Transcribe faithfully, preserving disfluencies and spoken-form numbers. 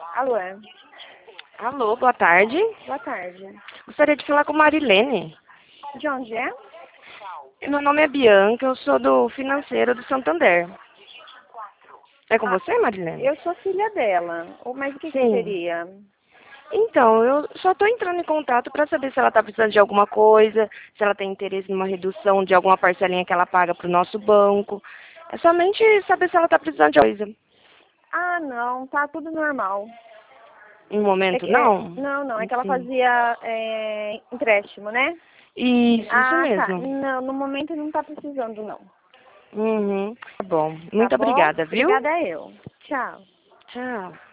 Alô? Alô, boa tarde. Boa tarde. Gostaria de falar com Marilene. De onde é? Meu nome é Bianca, eu sou do financeiro do Santander. É com Ah, você, Marilene? Eu sou filha dela. Ou Mas o que, que Sim. seria? Então, eu só estou entrando em contato para saber se ela está precisando de alguma coisa, se ela tem interesse numa redução de alguma parcelinha que ela paga para o nosso banco. É somente saber se ela está precisando de coisa. Ah, não, tá tudo normal. No É momento, que- é- não? não, não, é que ela Sim. fazia é, empréstimo, né? Isso, isso Ah, tá. mesmo. Não, no momento não tá precisando, não. Uhum. Tá bom. Tá Muito bom? obrigada, viu? Obrigada eu. Tchau. Tchau.